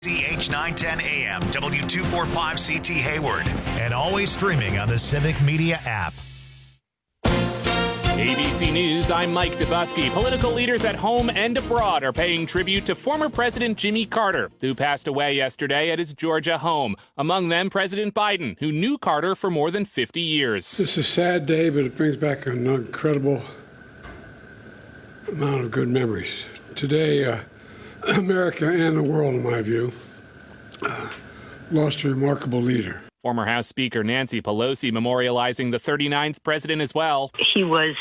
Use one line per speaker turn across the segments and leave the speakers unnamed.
CH910 AM, W245CT Hayward, and always streaming on the Civic Media app.
ABC News, I'm Mike Dubusky. Political leaders at home and abroad are paying tribute to former President Jimmy Carter, who passed away yesterday at his Georgia home. Among them, President Biden, who knew Carter for more than 50 years.
This is a sad day, but it brings back an incredible amount of good memories. Today, America and the world, in my view, lost a remarkable leader.
Former House Speaker Nancy Pelosi memorializing the 39th president as well.
He was,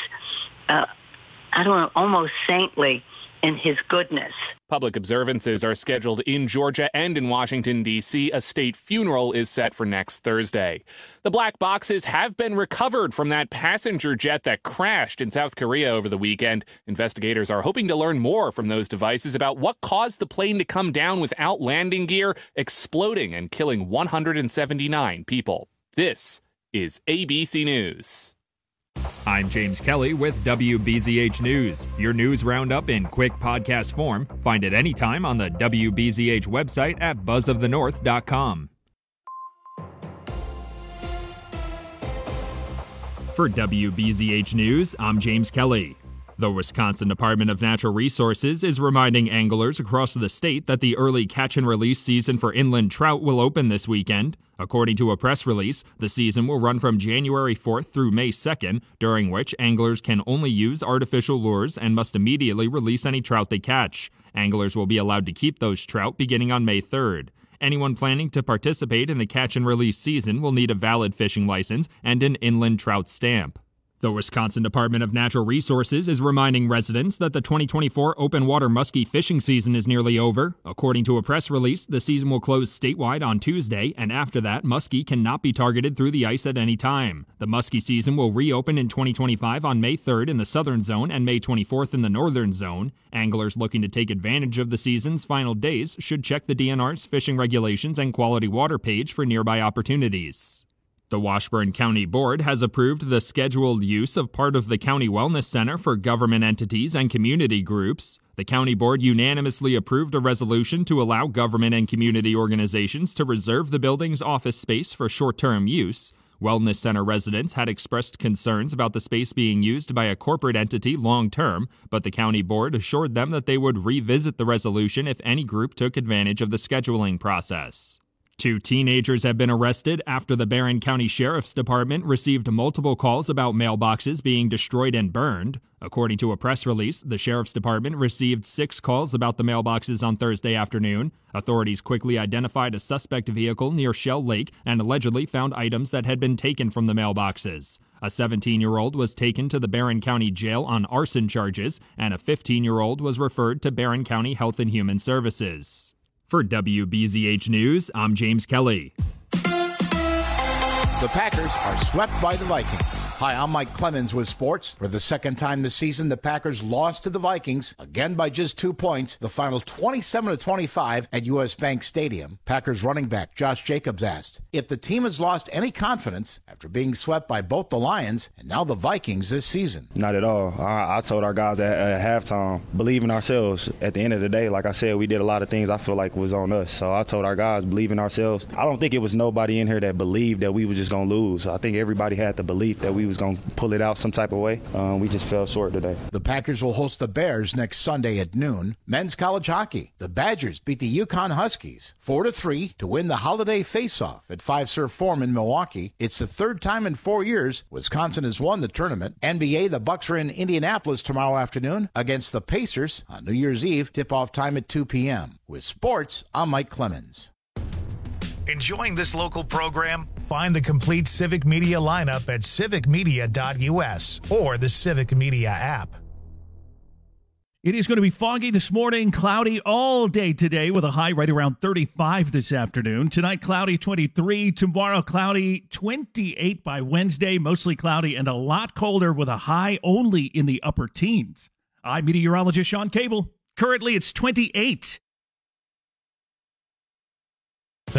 almost saintly in his goodness.
Public observances are scheduled in Georgia and in Washington, D.C. A state funeral is set for next Thursday. The black boxes have been recovered from that passenger jet that crashed in South Korea over the weekend. Investigators are hoping to learn more from those devices about what caused the plane to come down without landing gear, exploding and killing 179 people. This is ABC News.
I'm James Kelly with WBZH News, your news roundup in quick podcast form. Find it anytime on the WBZH website at buzzofthenorth.com. For WBZH News, I'm James Kelly. The Wisconsin Department of Natural Resources is reminding anglers across the state that the early catch-and-release season for inland trout will open this weekend. According to a press release, the season will run from January 4th through May 2nd, during which anglers can only use artificial lures and must immediately release any trout they catch. Anglers will be allowed to keep those trout beginning on May 3rd. Anyone planning to participate in the catch-and-release season will need a valid fishing license and an inland trout stamp. The Wisconsin Department of Natural Resources is reminding residents that the 2024 open water muskie fishing season is nearly over. According to a press release, the season will close statewide on Tuesday, and after that, muskie cannot be targeted through the ice at any time. The muskie season will reopen in 2025 on May 3rd in the southern zone and May 24th in the northern zone. Anglers looking to take advantage of the season's final days should check the DNR's fishing regulations and quality water page for nearby opportunities. The Washburn County Board has approved the scheduled use of part of the County Wellness Center for government entities and community groups. The County Board unanimously approved a resolution to allow government and community organizations to reserve the building's office space for short-term use. Wellness Center residents had expressed concerns about the space being used by a corporate entity long-term, but the County Board assured them that they would revisit the resolution if any group took advantage of the scheduling process. 2 teenagers have been arrested after the Barron County Sheriff's Department received multiple calls about mailboxes being destroyed and burned. According to a press release, the Sheriff's Department received 6 calls about the mailboxes on Thursday afternoon. Authorities quickly identified a suspect vehicle near Shell Lake and allegedly found items that had been taken from the mailboxes. A 17-year-old was taken to the Barron County Jail on arson charges, and a 15-year-old was referred to Barron County Health and Human Services. For WBZH News, I'm James Kelly.
The Packers are swept by the Vikings. Hi, I'm Mike Clemens with sports. For the second time this season, the Packers lost to the Vikings, again by just 2 points, the final 27-25 at U.S. Bank Stadium. Packers running back Josh Jacobs asked if the team has lost any confidence after being swept by both the Lions and now the Vikings this season.
Not at all. I told our guys at halftime, believe in ourselves. At the end of the day, like I said, we did a lot of things I feel like was on us. So I told our guys, believe in ourselves. I don't think it was nobody in here that believed that we were just going to lose. I think everybody had the belief that we was going to pull it out some type of way. We just fell short today.
The Packers will host the Bears next Sunday at noon. Men's college hockey. The Badgers beat the Yukon Huskies 4-3 to win the holiday face-off at Five Surf Forum in Milwaukee. It's the third time in 4 years Wisconsin has won the tournament. NBA, the Bucks are in Indianapolis tomorrow afternoon against the Pacers on New Year's Eve. Tip-off time at 2 p.m. With sports, I'm Mike Clemens.
Enjoying this local program? Find the complete Civic Media lineup at civicmedia.us or the Civic Media app.
It is going to be foggy this morning, cloudy all day today with a high right around 35 this afternoon. Tonight, cloudy 23. Tomorrow, cloudy 28 by Wednesday. Mostly cloudy and a lot colder with a high only in the upper teens. I'm meteorologist Sean Cable. Currently, it's 28.
The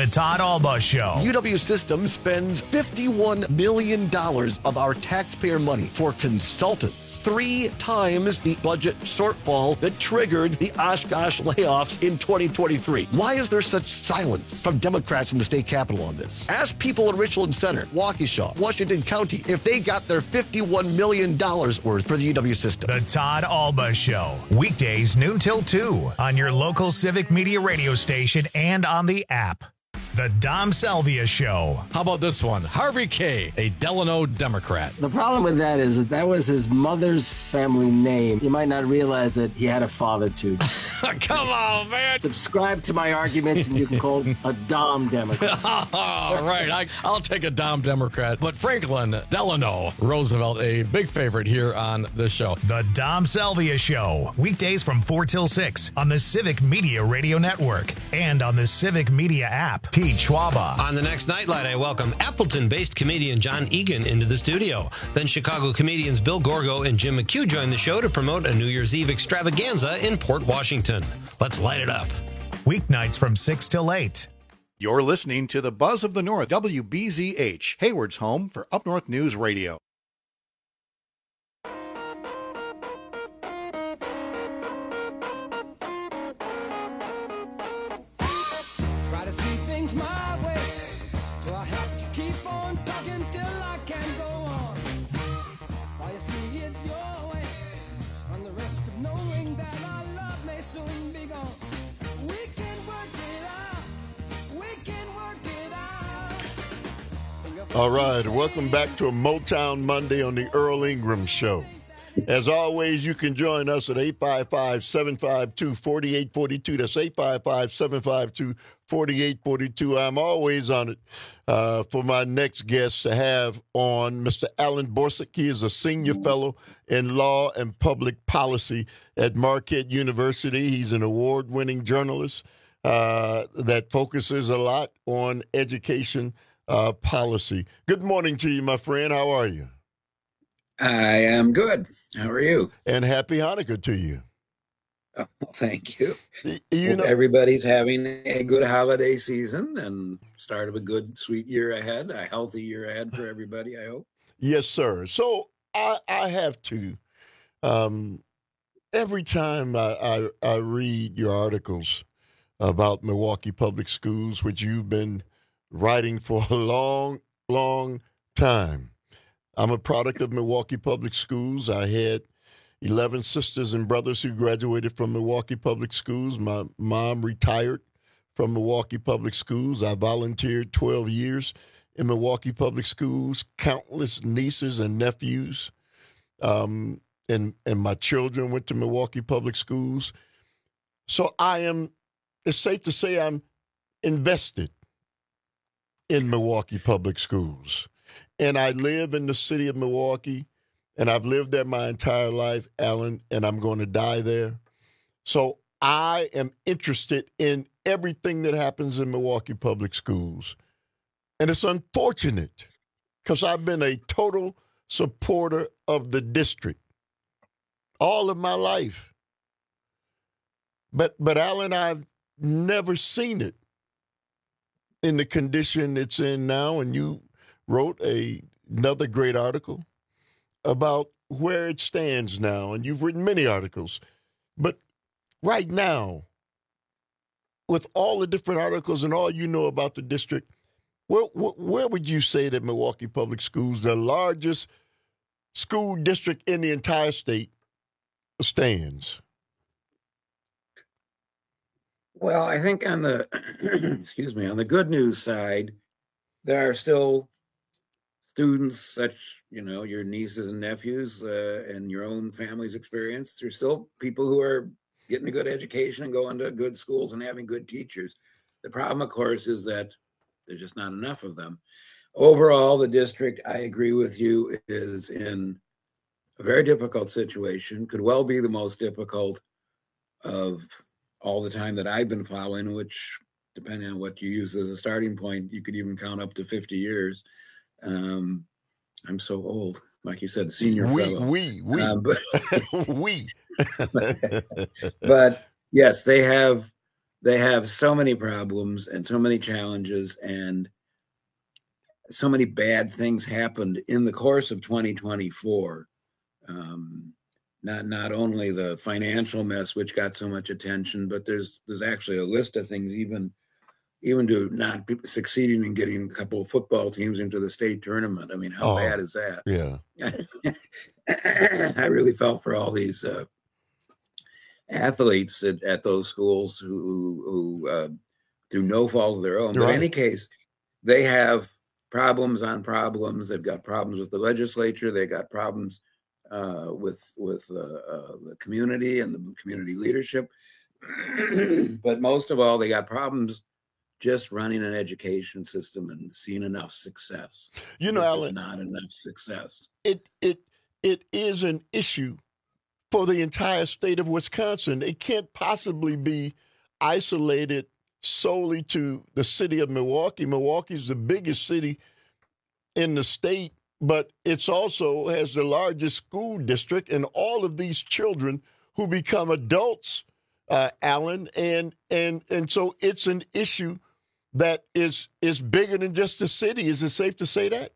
The Todd Alba Show.
UW System spends $51 million of our taxpayer money for consultants. 3 times the budget shortfall that triggered the Oshkosh layoffs in 2023. Why is there such silence from Democrats in the state capitol on this? Ask people at Richland Center, Waukesha, Washington County, if they got their $51 million worth for the UW System.
The Todd Alba Show. Weekdays noon till 2 on your local Civic Media radio station and on the app. The Dom Salvia Show.
How about this one? Harvey K., a Delano Democrat.
The problem with that is that was his mother's family name. You might not realize that he had a father, too.
Come on, man.
Subscribe to my arguments and you can call a Dom Democrat.
All right, I'll take a Dom Democrat. But Franklin Delano Roosevelt, a big favorite here on this show.
The Dom Salvia Show. Weekdays from 4 till 6 on the Civic Media Radio Network and on the Civic Media app. Pete Schwaba.
On the next Nightlight, I welcome Appleton-based comedian John Egan into the studio. Then Chicago comedians Bill Gorgo and Jim McHugh join the show to promote a New Year's Eve extravaganza in Port Washington. Let's light it up.
Weeknights from 6 till 8.
You're listening to the Buzz of the North, WBZH, Hayward's home for Up North News Radio.
All right, welcome back to a Motown Monday on the Earl Ingram Show. As always, you can join us at 855-752-4842. That's 855-752-4842. I'm always on it for my next guest to have on Mr. Alan Borsuk. He is a senior fellow in law and public policy at Marquette University. He's an award-winning journalist that focuses a lot on education policy. Good morning to you, my friend. How are you?
I am good. How are you?
And happy Hanukkah to you.
Oh, thank you.
You know,
everybody's having a good holiday season and start of a good, sweet year ahead, a healthy year ahead for everybody, I hope.
Yes, sir. So I have to, every time I read your articles about Milwaukee Public Schools, which you've been writing for a long, long time. I'm a product of Milwaukee Public Schools. I had 11 sisters and brothers who graduated from Milwaukee Public Schools. My mom retired from Milwaukee Public Schools. I volunteered 12 years in Milwaukee Public Schools, countless nieces and nephews, and my children went to Milwaukee Public Schools. So it's safe to say I'm invested in Milwaukee Public Schools. And I live in the city of Milwaukee, and I've lived there my entire life, Alan, and I'm going to die there. So I am interested in everything that happens in Milwaukee Public Schools. And it's unfortunate because I've been a total supporter of the district all of my life. But Alan, I've never seen it in the condition it's in now, and you wrote another great article about where it stands now, and you've written many articles. But right now, with all the different articles and all you know about the district, where would you say that Milwaukee Public Schools, the largest school district in the entire state, stands?
Well, I think on the on the good news side, there are still students such, your nieces and nephews and your own family's experience. There's still people who are getting a good education and going to good schools and having good teachers. The problem, of course, is that there's just not enough of them. Overall, the district, I agree with you, is in a very difficult situation, could well be the most difficult of all the time that I've been following, which, depending on what you use as a starting point, you could even count up to 50 years. I'm so old, like you said, the senior fellow.
We.
But yes, they have they have so many problems and so many challenges, and so many bad things happened in the course of 2024. Not only the financial mess, which got so much attention, but there's actually a list of things, even to not succeeding in getting a couple of football teams into the state tournament. I mean, how bad is that?
Yeah.
I really felt for all these athletes at those schools who through no fault of their own. But in any case, they have problems on problems. They've got problems with the legislature. They got problems with the community and the community leadership. But most of all, they got problems just running an education system and seeing enough success.
You know, Alan,
not enough success.
It is an issue for the entire state of Wisconsin. It can't possibly be isolated solely to the city of Milwaukee. Milwaukee is the biggest city in the state, but it's also has the largest school district, and all of these children who become adults, Alan, and so it's an issue that is bigger than just the city. Is it safe to say that?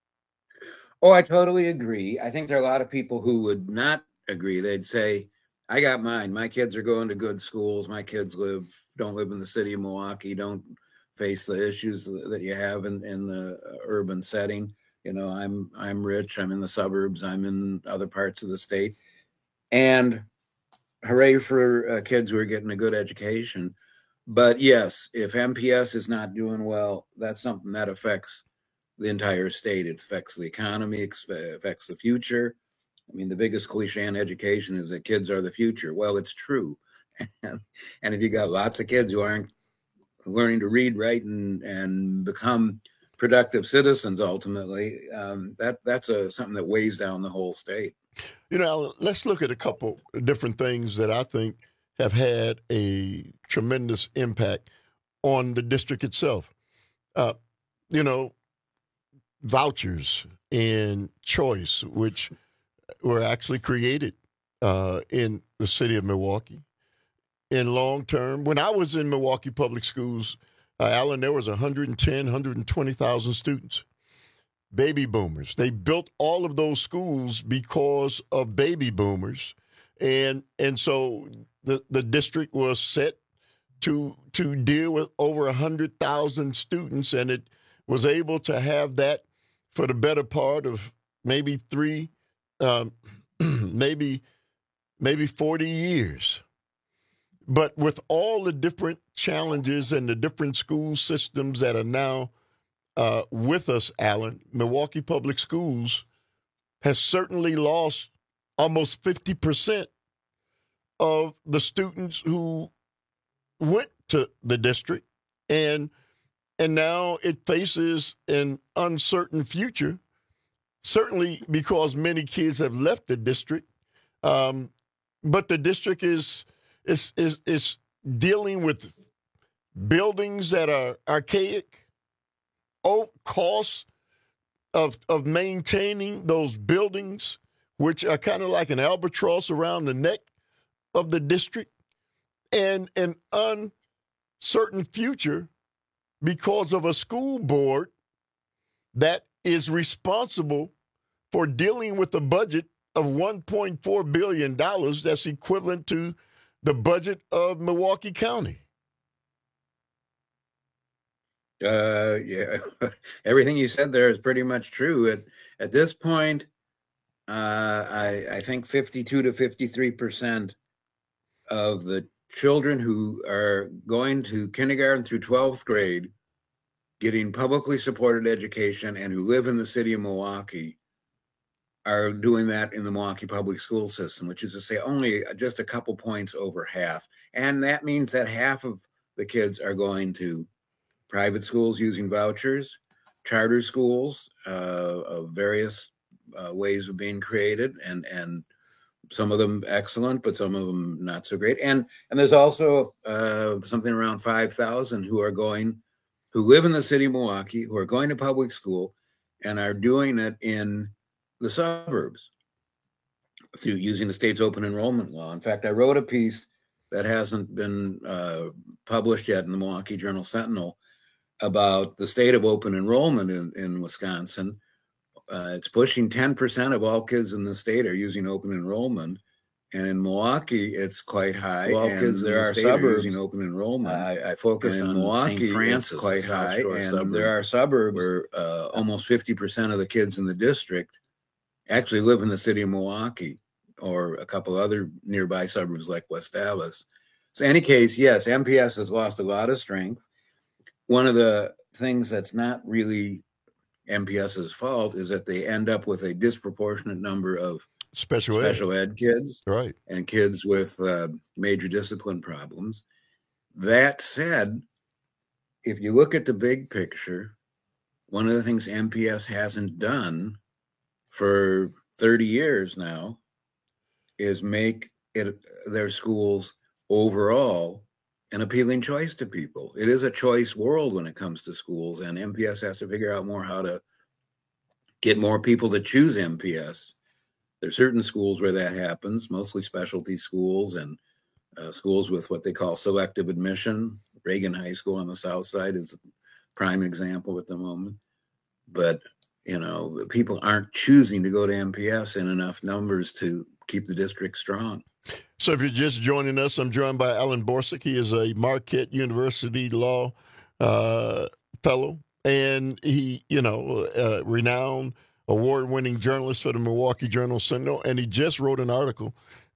Oh, I totally agree. I think there are a lot of people who would not agree. They'd say, I got mine. My kids are going to good schools. My kids don't live in the city of Milwaukee, don't face the issues that you have in the urban setting. You know, I'm rich. I'm in the suburbs. I'm in other parts of the state. And hooray for kids who are getting a good education. But yes, if MPS is not doing well, that's something that affects the entire state. It affects the economy, it affects the future. I mean, the biggest cliche in education is that kids are the future. Well, it's true. And if you got lots of kids who aren't learning to read, write, and become productive citizens, ultimately, that's something that weighs down the whole state.
You know, Alan, let's look at a couple of different things that I think have had a tremendous impact on the district itself. You know, vouchers and choice, which were actually created in the city of Milwaukee. In long term, when I was in Milwaukee Public Schools, Alan, there was 120,000 students. Baby boomers. They built all of those schools because of baby boomers. And so the district was set to deal with over 100,000 students, and it was able to have that for the better part of maybe maybe 40 years. But with all the different challenges and the different school systems that are now with us, Alan, Milwaukee Public Schools has certainly lost almost 50% of the students who went to the district, and now it faces an uncertain future, certainly because many kids have left the district. But the district is dealing with buildings that are archaic, costs of maintaining those buildings, which are kind of like an albatross around the neck of the district, and an uncertain future because of a school board that is responsible for dealing with a budget of $1.4 billion that's equivalent to the budget of Milwaukee County.
Yeah, everything you said there is pretty much true. At this point, I think 52 to 53% of the children who are going to kindergarten through 12th grade, getting publicly supported education, and who live in the city of Milwaukee are doing that in the Milwaukee public school system, which is to say only just a couple points over half. And that means that half of the kids are going to private schools using vouchers, charter schools of various ways of being created, and some of them excellent, but some of them not so great. And there's also something around 5,000 who live in the city of Milwaukee, who are going to public school and are doing it in the suburbs through using the state's open enrollment law. In fact, I wrote a piece that hasn't been published yet in the Milwaukee Journal Sentinel about the state of open enrollment in Wisconsin. It's pushing 10% of all kids in the state are using open enrollment. And in Milwaukee, it's quite high. Well, kids there are suburbs using open enrollment. I focus on Milwaukee. St. Francis, it's quite high, and there are suburbs where almost 50% of the kids in the district actually live in the city of Milwaukee or a couple other nearby suburbs like West Allis. So, in any case, yes, MPS has lost a lot of strength. One of the things that's not really MPS's fault is that they end up with a disproportionate number of special ed kids,
right,
and kids with major discipline problems. That said, if you look at the big picture, one of the things MPS hasn't done for 30 years now is make their schools overall an appealing choice to people. It is a choice world when it comes to schools, and MPS has to figure out more how to get more people to choose MPS. There's certain schools where that happens, mostly specialty schools and schools with what they call selective admission. Reagan High School on the south side is a prime example at the moment. But, people aren't choosing to go to MPS in enough numbers to keep the district strong.
So if you're just joining us, I'm joined by Alan Borsig. He is a Marquette University law fellow, and he, renowned award-winning journalist for the Milwaukee Journal Sentinel, and he just wrote an article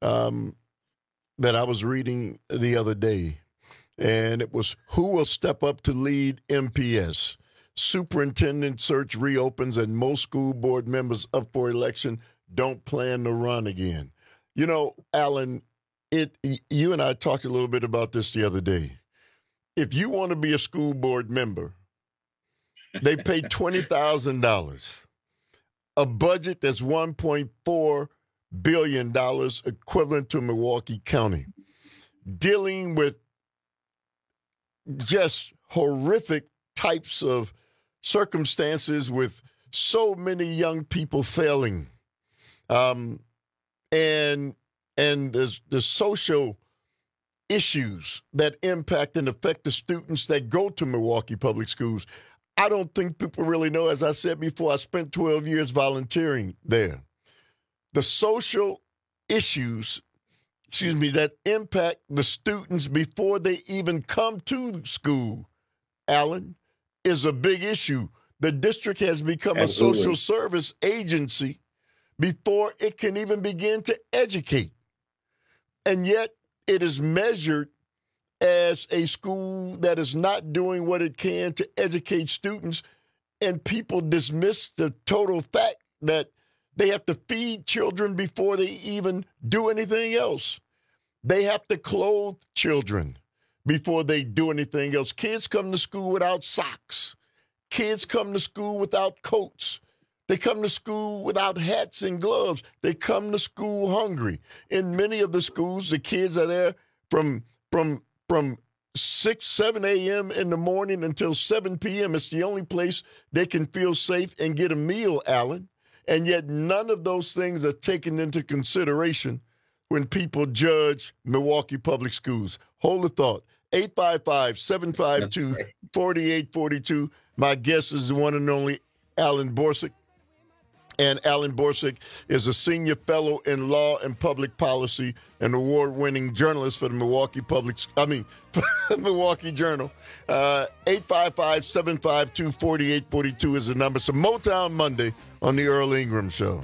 that I was reading the other day, and it was, "Who will step up to lead MPS? Superintendent search reopens and most school board members up for election don't plan to run again." Alan, you and I talked a little bit about this the other day. If you want to be a school board member, they pay $20,000. A budget that's $1.4 billion, equivalent to Milwaukee County, dealing with just horrific types of circumstances with so many young people failing. And the social issues that impact and affect the students that go to Milwaukee Public Schools. I don't think people really know. As I said before, I spent 12 years volunteering there. The social issues, that impact the students before they even come to school, Alan, is a big issue. The district has become
Absolutely.
a social service agency before it can even begin to educate. And yet it is measured as a school that is not doing what it can to educate students, and people dismiss the total fact that they have to feed children before they even do anything else. They have to clothe children before they do anything else. Kids come to school without socks. Kids come to school without coats. They come to school without hats and gloves. They come to school hungry. In many of the schools, the kids are there from 6, 7 a.m. in the morning until 7 p.m. It's the only place they can feel safe and get a meal, Alan. And yet none of those things are taken into consideration when people judge Milwaukee Public Schools. Hold the thought. 855-752-4842. My guest is the one and only Alan Borsig. And Alan Borsig is a senior fellow in law and public policy and award-winning journalist for the Milwaukee Journal. 855-752-4842 is the number. So Motown Monday on the Earl Ingram Show.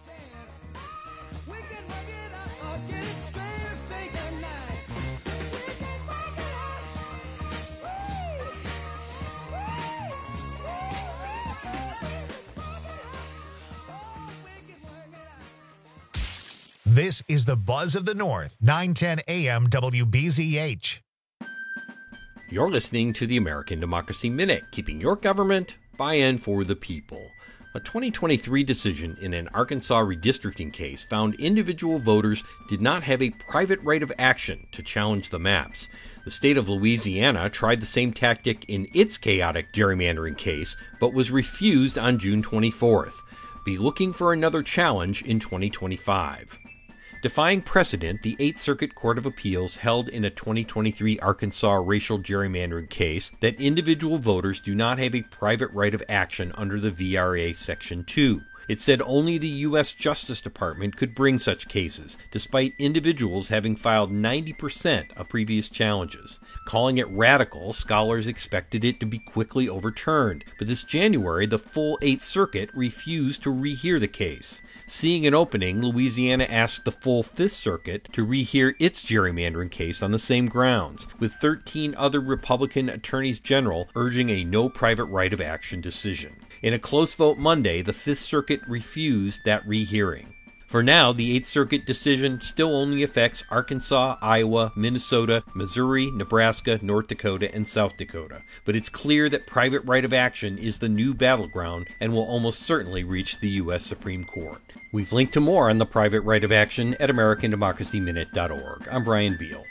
This is the Buzz of the North, 910 AM WBZH.
You're listening to the American Democracy Minute, keeping your government by and for the people. A 2023 decision in an Arkansas redistricting case found individual voters did not have a private right of action to challenge the maps. The state of Louisiana tried the same tactic in its chaotic gerrymandering case, but was refused on June 24th. Be looking for another challenge in 2025. Defying precedent, the 8th Circuit Court of Appeals held in a 2023 Arkansas racial gerrymandering case that individual voters do not have a private right of action under the VRA Section 2. It said only the U.S. Justice Department could bring such cases, despite individuals having filed 90% of previous challenges. Calling it radical, scholars expected it to be quickly overturned, but this January, the full 8th Circuit refused to rehear the case. Seeing an opening, Louisiana asked the full 5th Circuit to rehear its gerrymandering case on the same grounds, with 13 other Republican attorneys general urging a no private right of action decision. In a close vote Monday, the 5th Circuit refused that rehearing. For now, the 8th Circuit decision still only affects Arkansas, Iowa, Minnesota, Missouri, Nebraska, North Dakota, and South Dakota. But it's clear that private right of action is the new battleground and will almost certainly reach the U.S. Supreme Court. We've linked to more on the private right of action at AmericanDemocracyMinute.org. I'm Brian Beal.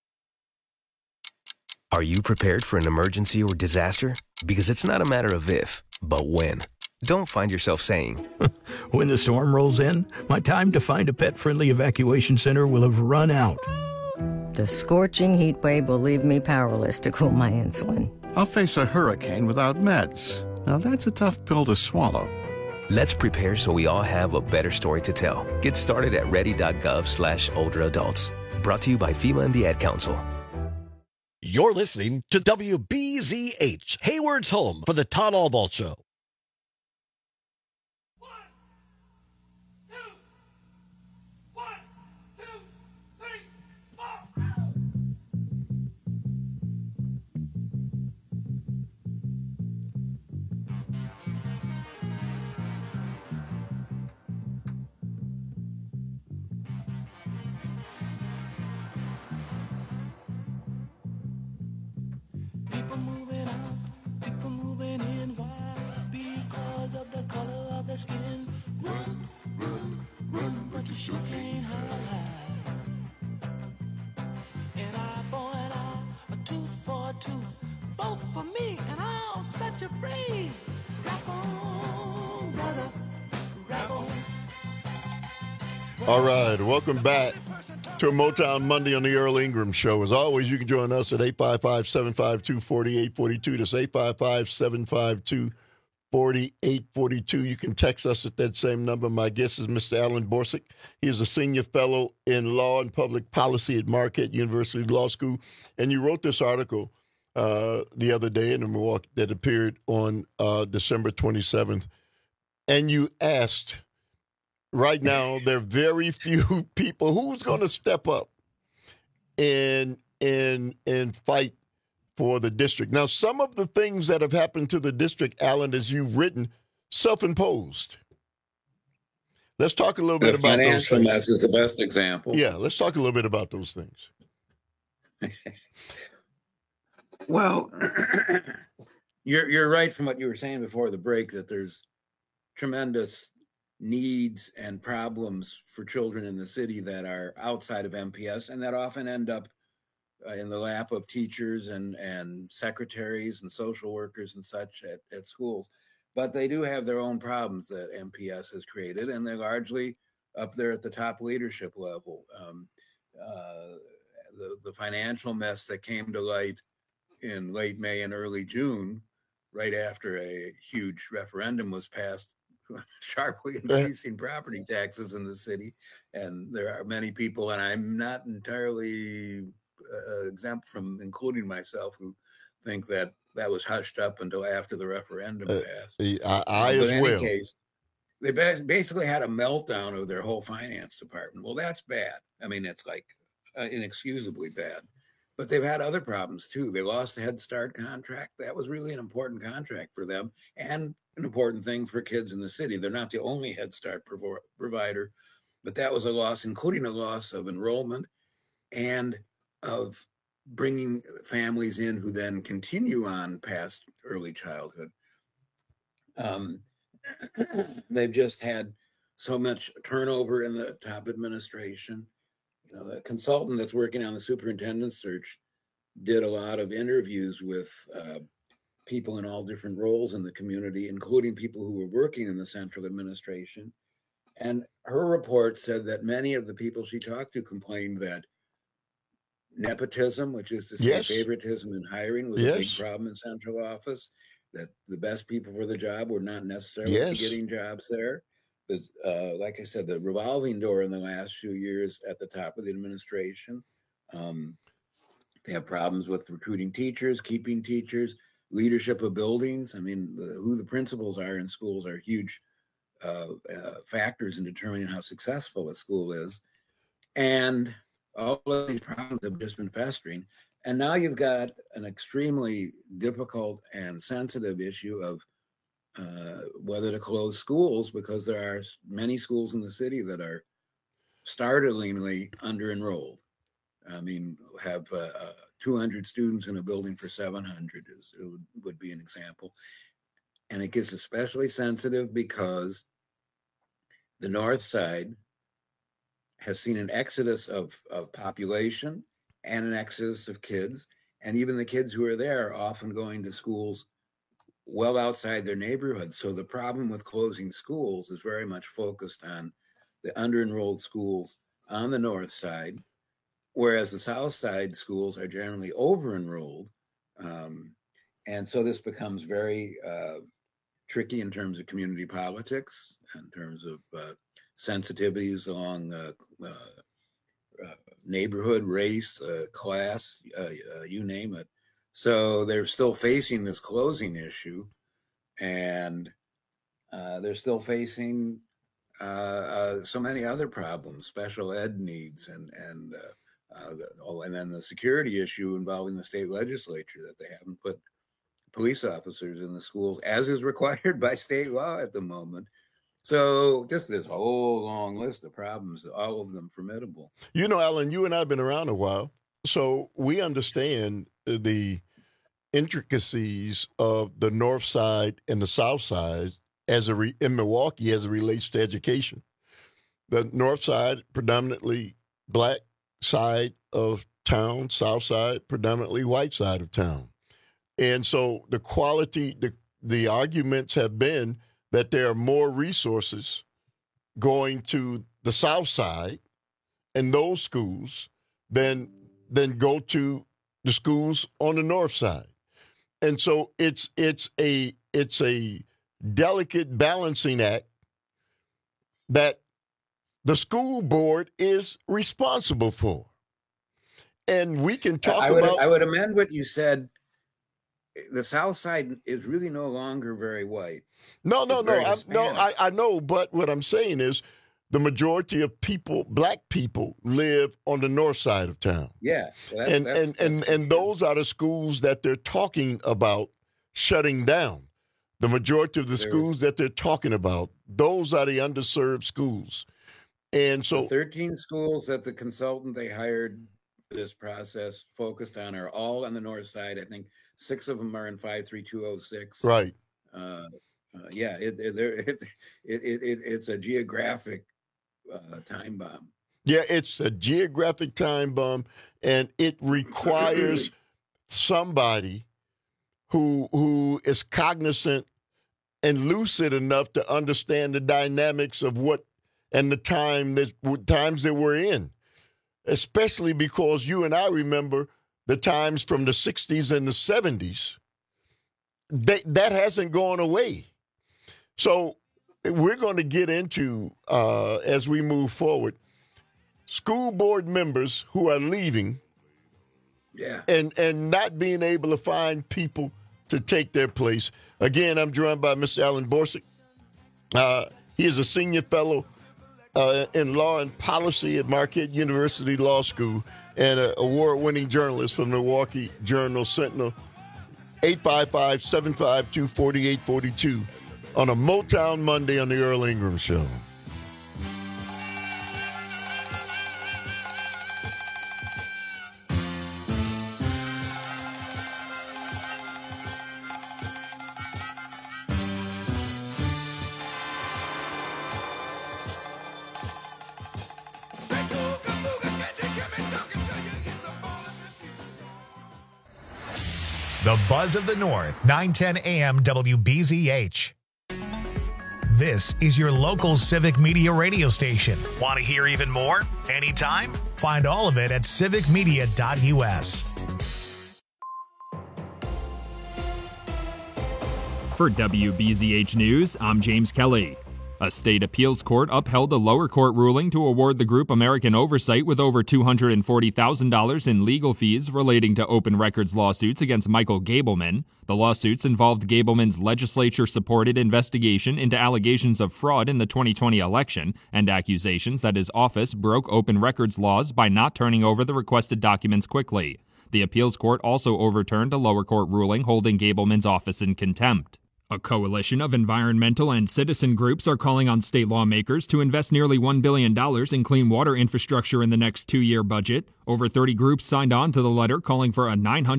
Are you prepared for an emergency or disaster? Because it's not a matter of if, but when. Don't find yourself saying,
when the storm rolls in, my time to find a pet-friendly evacuation center will have run out.
The scorching heat wave will leave me powerless to cool my insulin.
I'll face a hurricane without meds. Now that's a tough pill to swallow.
Let's prepare so we all have a better story to tell. Get started at ready.gov/older adults. Brought to you by FEMA and the Ad Council.
You're listening to WBZH, Hayward's home for the Todd Albaugh Show.
People moving out, people moving in. Why? Because of the color of their skin. Run, run, run, but you sure can't hide. An eye for an eye, a tooth for a tooth. Vote for me and I'll set you free. Rap on, brother, rap on.
All right, welcome back to a Motown Monday on the Earl Ingram Show. As always, you can join us at 855-752-4842. That's 855-752-4842. You can text us at that same number. My guest is Mr. Alan Borsig. He is a senior fellow in law and public policy at Marquette University Law School. And you wrote this article the other day in the Milwaukee that appeared on December 27th. And you asked, right now, there are very few people who's going to step up and fight for the district. Now, some of the things that have happened to the district, Alan, as you've written, self-imposed. Let's talk a little bit about those things.
Financial mess is the best example.
Yeah, let's talk a little bit about those things.
Well, you're right from what you were saying before the break that there's tremendous needs and problems for children in the city that are outside of MPS and that often end up in the lap of teachers and secretaries and social workers and such at schools. But they do have their own problems that MPS has created, and they're largely up there at the top leadership level. The financial mess that came to light in late May and early June, right after a huge referendum was passed, sharply increasing property taxes in the city. And there are many people, and I'm not entirely exempt from including myself, who think that that was hushed up until after the referendum passed.
I as well.
Case, they basically had a meltdown of their whole finance department. Well, that's bad. I mean, it's like inexcusably bad. But they've had other problems too. They lost the Head Start contract. That was really an important contract for them and an important thing for kids in the city. They're not the only Head Start provider, but that was a loss, including a loss of enrollment and of bringing families in who then continue on past early childhood. They've just had so much turnover in the top administration. You know, the consultant that's working on the superintendent search did a lot of interviews with people in all different roles in the community, including people who were working in the central administration. And her report said that many of the people she talked to complained that nepotism, which is to say
Yes.
favoritism in hiring, was a big problem in central office, that the best people for the job were not necessarily
Yes.
getting jobs there. Like I said, the revolving door in the last few years at the top of the administration. They have problems with recruiting teachers, keeping teachers, leadership of buildings. I mean, who the principals are in schools are huge factors in determining how successful a school is. And all of these problems have just been festering. And now you've got an extremely difficult and sensitive issue of whether to close schools, because there are many schools in the city that are startlingly under-enrolled. I mean, have 200 students in a building for 700 would be an example. And it gets especially sensitive because the North Side has seen an exodus of population and an exodus of kids. And even the kids who are there are often going to schools well outside their neighborhood. So the problem with closing schools is very much focused on the under-enrolled schools on the North Side, whereas the South Side schools are generally over-enrolled. And so this becomes very tricky in terms of community politics, in terms of sensitivities along neighborhood, race, class, you name it. So they're still facing this closing issue, and they're still facing so many other problems, special ed needs, and then the security issue involving the state legislature, that they haven't put police officers in the schools as is required by state law at the moment. So just this whole long list of problems, all of them formidable.
You know, Alan, you and I have been around a while, so we understand the intricacies of the North Side and the South Side in Milwaukee as it relates to education. The North Side, predominantly black side of town, South Side, predominantly white side of town. And so the quality, the arguments have been that there are more resources going to the South Side and those schools than go to the schools on the North Side. And so it's a delicate balancing act that the school board is responsible for. And we can talk about...
I would amend what you said. The South Side is really no longer very white.
No. I know, but what I'm saying is the majority of people, black people, live on the North Side of town.
Yeah. Well,
and those are the schools that they're talking about shutting down. The majority of the schools that they're talking about, those are the underserved schools. And so
the 13 schools that the consultant they hired for this process focused on are all on the North Side. I think 6 of them are in 53206.
Right.
It's a geographic time bomb.
Yeah, it's a geographic time bomb, and it requires somebody who is cognizant and lucid enough to understand the dynamics of what and the times that we're in, especially because you and I remember the times from the 60s and the 70s. That hasn't gone away. So we're going to get into, as we move forward, school board members who are leaving and not being able to find people to take their place. Again, I'm joined by Mr. Alan Borsig. He is a senior fellow in law and policy at Marquette University Law School and an award-winning journalist from the Milwaukee Journal-Sentinel. 855-752-4842 on a Motown Monday on the Earl Ingram Show.
The Buzz of the North, 910 AM WBZH. This is your local Civic Media radio station. Want to hear even more? Anytime? Find all of it at civicmedia.us.
For WBZH News, I'm James Kelly. A state appeals court upheld a lower court ruling to award the group American Oversight with over $240,000 in legal fees relating to open records lawsuits against Michael Gableman. The lawsuits involved Gableman's legislature-supported investigation into allegations of fraud in the 2020 election and accusations that his office broke open records laws by not turning over the requested documents quickly. The appeals court also overturned a lower court ruling holding Gableman's office in contempt. A coalition of environmental and citizen groups are calling on state lawmakers to invest nearly $1 billion in clean water infrastructure in the next two-year budget. Over 30 groups signed on to the letter calling for a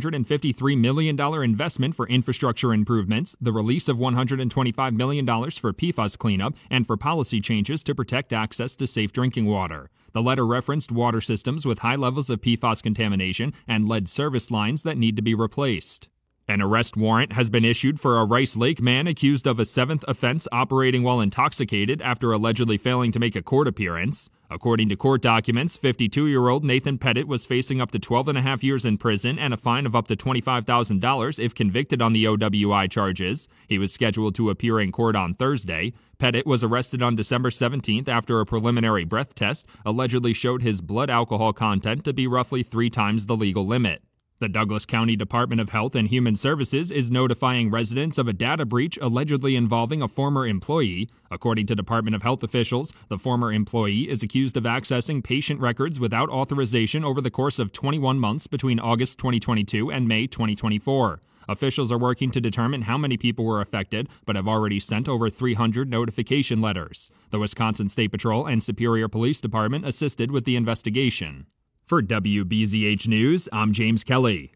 $953 million investment for infrastructure improvements, the release of $125 million for PFAS cleanup, and for policy changes to protect access to safe drinking water. The letter referenced water systems with high levels of PFAS contamination and lead service lines that need to be replaced. An arrest warrant has been issued for a Rice Lake man accused of a seventh offense operating while intoxicated after allegedly failing to make a court appearance. According to court documents, 52-year-old Nathan Pettit was facing up to 12.5 years in prison and a fine of up to $25,000 if convicted on the OWI charges. He was scheduled to appear in court on Thursday. Pettit was arrested on December 17th after a preliminary breath test allegedly showed his blood alcohol content to be roughly 3 times the legal limit. The Douglas County Department of Health and Human Services is notifying residents of a data breach allegedly involving a former employee. According to Department of Health officials, the former employee is accused of accessing patient records without authorization over the course of 21 months between August 2022 and May 2024. Officials are working to determine how many people were affected, but have already sent over 300 notification letters. The Wisconsin State Patrol and Superior Police Department assisted with the investigation. For WBZH News, I'm James Kelly.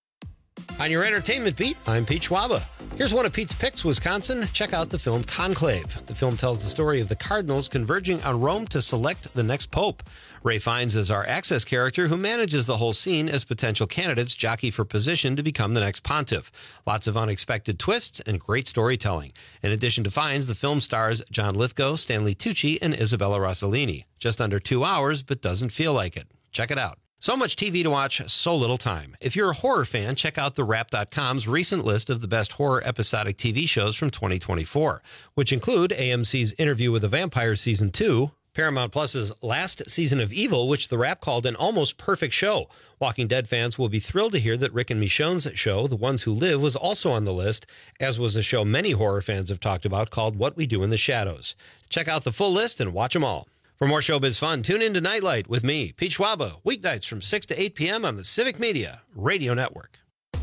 On your entertainment beat, I'm Pete Schwaba. Here's one of Pete's picks, Wisconsin. Check out the film Conclave. The film tells the story of the cardinals converging on Rome to select the next pope. Ray Fiennes is our Access character who manages the whole scene as potential candidates jockey for position to become the next pontiff. Lots of unexpected twists and great storytelling. In addition to Fiennes, the film stars John Lithgow, Stanley Tucci, and Isabella Rossellini. Just under 2 hours, but doesn't feel like it. Check it out. So much TV to watch, so little time. If you're a horror fan, check out TheWrap.com's recent list of the best horror episodic TV shows from 2024, which include AMC's Interview with a Vampire Season 2, Paramount Plus's last season of Evil, which The Wrap called an almost perfect show. Walking Dead fans will be thrilled to hear that Rick and Michonne's show, The Ones Who Live, was also on the list, as was a show many horror fans have talked about called What We Do in the Shadows. Check out the full list and watch them all. For more showbiz fun, tune in to Nightlight with me, Pete Schwaba, weeknights from 6 to 8 p.m. on the Civic Media Radio Network.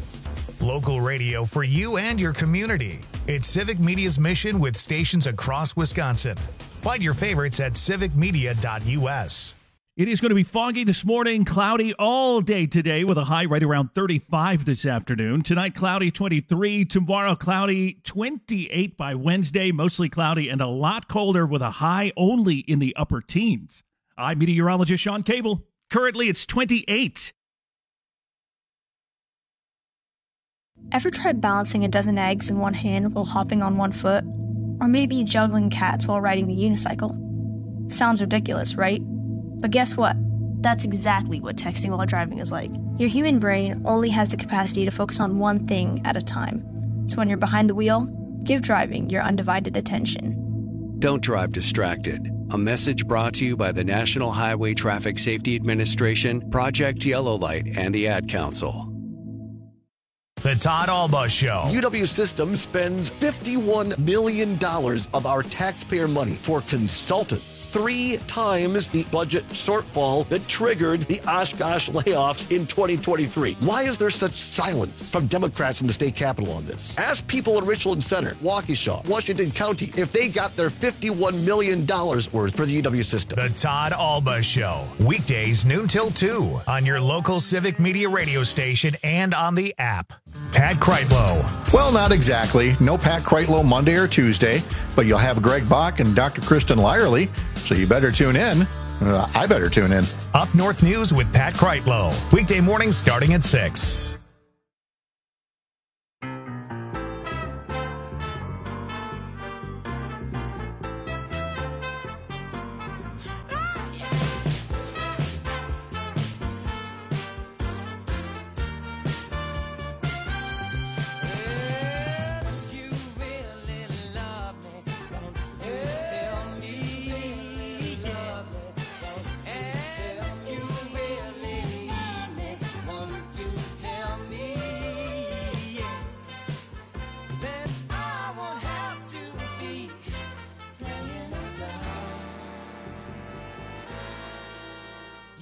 Local radio for you and your community. It's Civic Media's mission with stations across Wisconsin. Find your favorites at civicmedia.us.
It is going to be foggy this morning, cloudy all day today with a high right around 35 this afternoon. Tonight, cloudy 23. Tomorrow, cloudy 28 by Wednesday. Mostly cloudy and a lot colder with a high only in the upper teens. I'm meteorologist Sean Cable. Currently, it's 28.
Ever tried balancing a dozen eggs in one hand while hopping on one foot? Or maybe juggling cats while riding the unicycle? Sounds ridiculous, right? But guess what? That's exactly what texting while driving is like. Your human brain only has the capacity to focus on one thing at a time. So when you're behind the wheel, give driving your undivided attention.
Don't drive distracted. A message brought to you by the National Highway Traffic Safety Administration, Project Yellow Light, and the Ad Council.
The Todd Alba Show.
UW Systems spends $51 million of our taxpayer money for consultants. 3 times the budget shortfall that triggered the Oshkosh layoffs in 2023. Why is there such silence from Democrats in the state capitol on this? Ask people in Richland Center, Waukesha, Washington County, if they got their $51 million worth for the UW system.
The Todd Alba Show. Weekdays noon till 2 on your local Civic Media radio station and on the app. Pat Kreitlow.
Well, not exactly. No Pat Kreitlow Monday or Tuesday, but you'll have Greg Bach and Dr. Kristen Lyerly, so you better tune in. I better tune in.
Up North News with Pat Kreitlow. Weekday mornings starting at 6.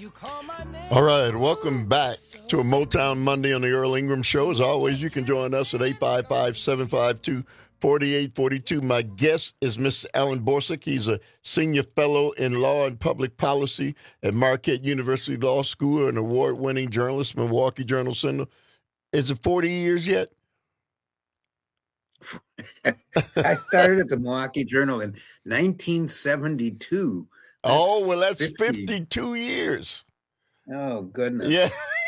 All right, welcome back to a Motown Monday on the Earl Ingram Show. As always, you can join us at 855-752-4842. My guest is Mr. Alan Borsig. He's a senior fellow in law and public policy at Marquette University Law School, an award-winning journalist, Milwaukee Journal Sentinel. Is it 40 years yet?
I started at the Milwaukee Journal in 1972.
Oh, well, that's 52 years.
Oh, goodness.
Yeah.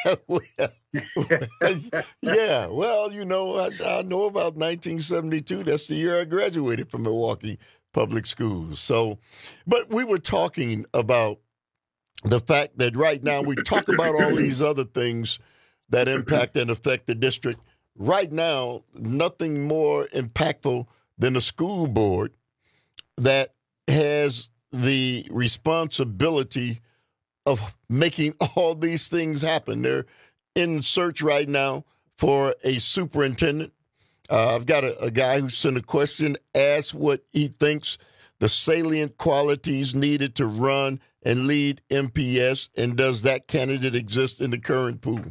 Yeah. Well, you know, I know about 1972. That's the year I graduated from Milwaukee Public Schools. So, but we were talking about the fact that right now we talk about all these other things that impact and affect the district. Right now, nothing more impactful than a school board that has the responsibility of making all these things happen. They're in search right now for a superintendent. I've got a guy who sent a question, asked what he thinks the salient qualities needed to run and lead MPS, and does that candidate exist in the current pool?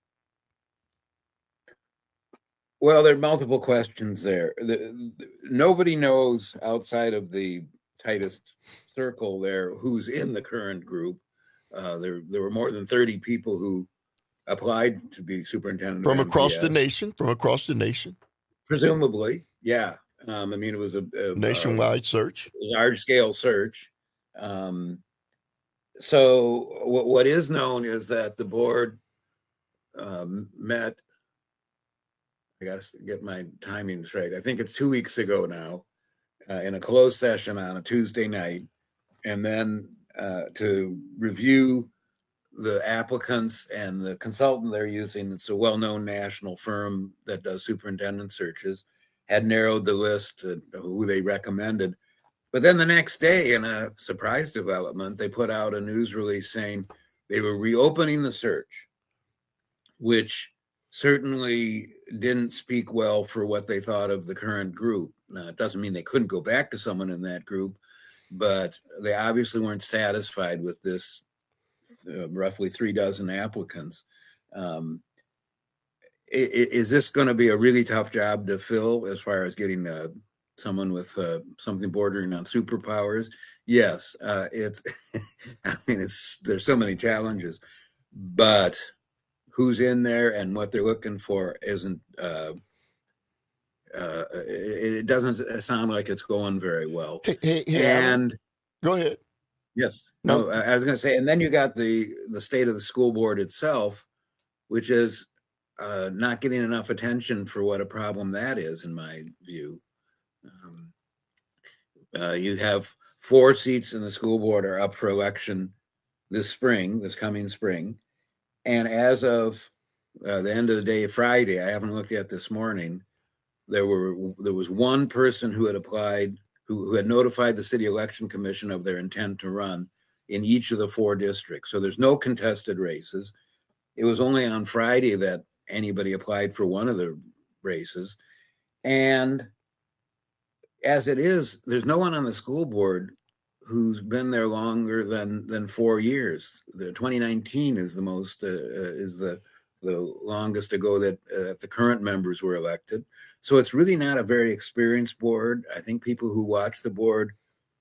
Well, there are multiple questions there. Nobody knows outside of the tightest circle there who's in the current group. There were more than 30 people who applied to be superintendent
from
of
across
MPS.
the nation. From across the nation,
presumably, yeah. I mean, it was a
nationwide search,
large-scale search. So what is known is that the board met. I got to get my timing straight. I think it's 2 weeks ago now, in a closed session on a Tuesday night, and then to review the applicants and the consultant they're using. It's a well-known national firm that does superintendent searches, had narrowed the list to who they recommended. But then the next day, in a surprise development, they put out a news release saying they were reopening the search, which certainly didn't speak well for what they thought of the current group. Now, it doesn't mean they couldn't go back to someone in that group, but they obviously weren't satisfied with this roughly 36 applicants. Is this going to be a really tough job to fill as far as getting someone with something bordering on superpowers? Yes, it's. I mean, there's so many challenges, but who's in there and what they're looking for isn't. It doesn't sound like it's going very well.
Hey,
and
go ahead.
Yes. No, I was going to say, and then you got the state of the school board itself, which is not getting enough attention for what a problem that is, in my view. You have 4 seats in the school board are up for election this coming spring. And as of the end of the day, Friday, I haven't looked yet this morning, there was one person who had applied, who had notified the city election commission of their intent to run in each of the 4 districts. So there's no contested races. It was only on Friday that anybody applied for one of the races. And as it is, there's no one on the school board who's been there longer than 4 years. The 2019 is the most is the longest ago that the current members were elected. So it's really not a very experienced board. I think people who watch the board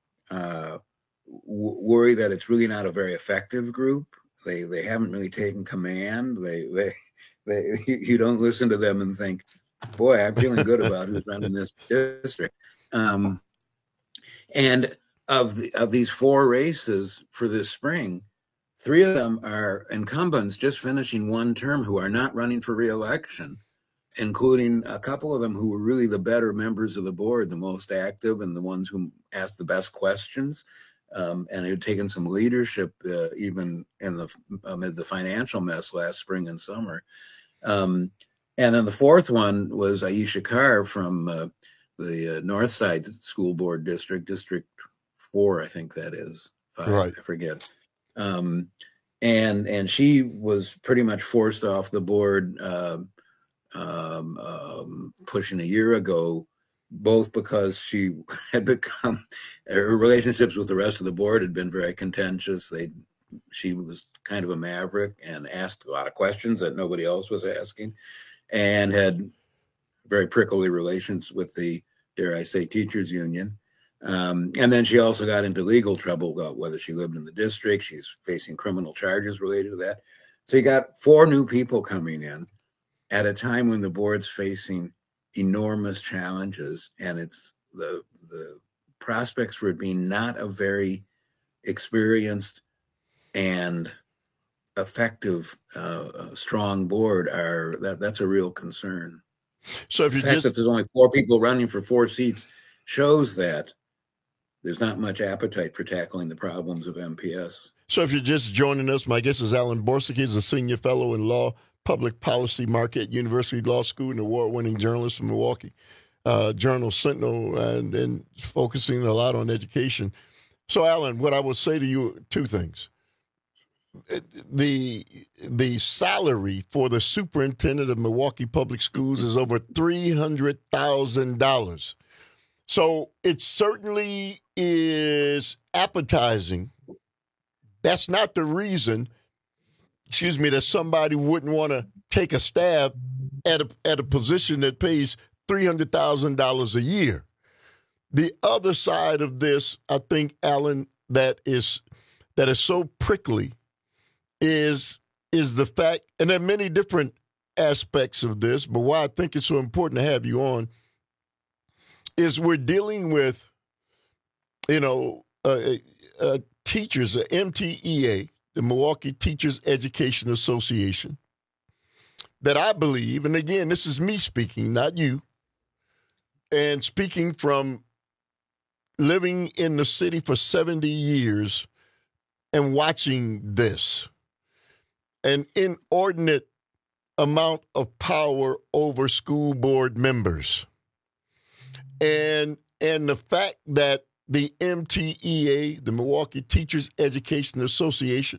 worry that it's really not a very effective group. They haven't really taken command. You don't listen to them and think, boy, I'm feeling good about who's running this district. And of these 4 races for this spring, 3 of them are incumbents just finishing one term who are not running for re-election, including a couple of them who were really the better members of the board, the most active and the ones who asked the best questions, and had taken some leadership even in amid the financial mess last spring and summer. And then the 4th one was Aisha Carr from the North Side School Board District 4, I think that is 5,
right.
I forget. And she was pretty much forced off the board pushing a year ago, both because she had become, her relationships with the rest of the board had been very contentious. They she was kind of a maverick and asked a lot of questions that nobody else was asking, and had very prickly relations with the, dare I say, teachers union. And then she also got into legal trouble about whether she lived in the district. She's facing criminal charges related to that. So you got 4 new people coming in at a time when the board's facing enormous challenges, and it's the prospects for it being not a very experienced and effective, strong board that's a real concern.
So if
the fact that there's only 4 people running for 4 seats shows that there's not much appetite for tackling the problems of MPS.
So if you're just joining us, my guest is Alan Borsig. He's a senior fellow in law, public policy, market, University Law School, and award-winning journalist from Milwaukee Journal Sentinel, and then focusing a lot on education. So, Alan, what I will say to you, 2 things. The salary for the superintendent of Milwaukee Public Schools is over $300,000. So it certainly is appetizing. That's not the reason, that somebody wouldn't want to take a stab at a position that pays $300,000 a year. The other side of this, I think, Alan, that is so prickly is the fact, and there are many different aspects of this, but why I think it's so important to have you on is we're dealing with, teachers, the MTEA, the Milwaukee Teachers Education Association, that I believe, and again, this is me speaking, not you, and speaking from living in the city for 70 years and watching this, an inordinate amount of power over school board members. And the fact that the MTEA, the Milwaukee Teachers Education Association,